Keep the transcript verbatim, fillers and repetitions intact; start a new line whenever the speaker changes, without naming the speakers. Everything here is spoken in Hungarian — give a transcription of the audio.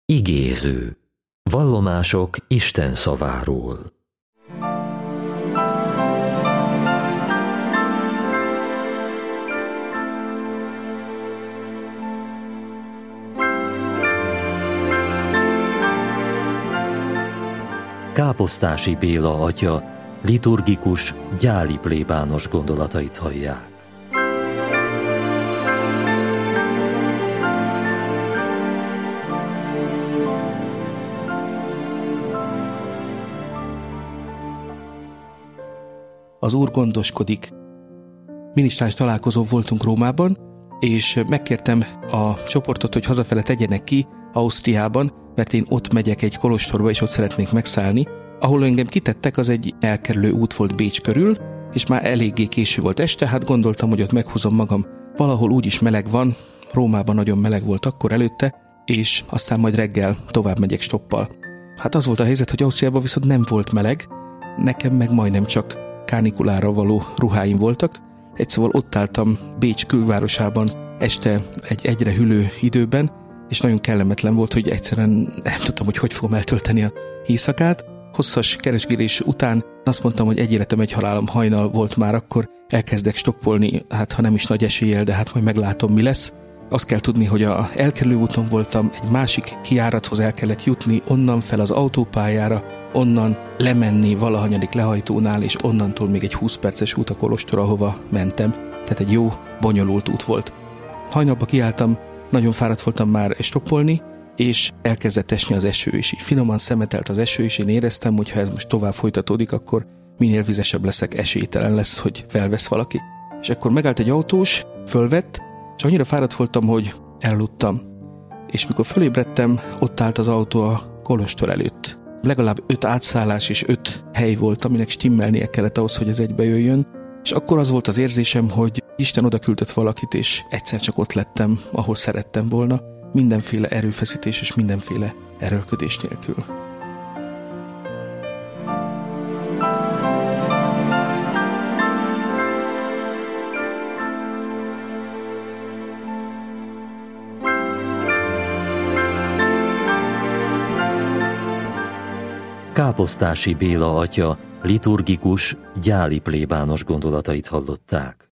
Igéző. Vallomások Isten szaváról. Káposztási Béla atya liturgikus, gyáli plébános gondolatait hallják.
Az Úr gondoskodik. Minisztráns találkozón voltunk Rómában, és megkértem a csoportot, hogy hazafele tegyenek ki Ausztriában, mert én ott megyek egy kolostorba, és ott szeretnék megszállni. Ahol engem kitettek, az egy elkerülő út volt Bécs körül, és már eléggé késő volt este, hát gondoltam, hogy ott meghúzom magam. Valahol úgyis meleg van, Rómában nagyon meleg volt akkor előtte, és aztán majd reggel tovább megyek stoppal. Hát az volt a helyzet, hogy Ausztriában viszont nem volt meleg, nekem meg majdnem csak kánikulára való ruháim voltak. Egy szóval ott álltam Bécs külvárosában este egy egyre hűlő időben, és nagyon kellemetlen volt, hogy egyszerűen nem tudtam, hogy hogy fogom eltölteni a éjszakát. Hosszas keresgélés után azt mondtam, hogy egy életem, egy halálom, hajnal volt már, akkor elkezdek stoppolni, hát ha nem is nagy eséllyel, de hát majd meglátom, mi lesz. Azt kell tudni, hogy a elkerülő úton voltam, egy másik kijárathoz el kellett jutni, onnan fel az autópályára, onnan lemenni valahanyadik lehajtónál, és onnantól még egy húsz perces út a kolostor, ahova mentem. Tehát egy jó, bonyolult út volt. Hajnalba kiálltam, nagyon fáradt voltam már stoppolni, és elkezdett esni az eső, és így finoman szemetelt az eső, és én éreztem, hogy ha ez most tovább folytatódik, akkor minél vizesebb leszek, esélytelen lesz, hogy felvesz valaki. És akkor megállt egy autós, fölvett, és annyira fáradt voltam, hogy elaludtam. És mikor fölébredtem, ott állt az autó a kolostor előtt. Legalább öt átszállás és öt hely volt, aminek stimmelnie kellett ahhoz, hogy ez egybe jöjjön. És akkor az volt az érzésem, hogy Isten oda küldött valakit, és egyszer csak ott lettem, ahol szerettem volna, mindenféle erőfeszítés és mindenféle erőlködés nélkül.
Káposztási Béla atya liturgikus, gyáli plébános gondolatait hallották.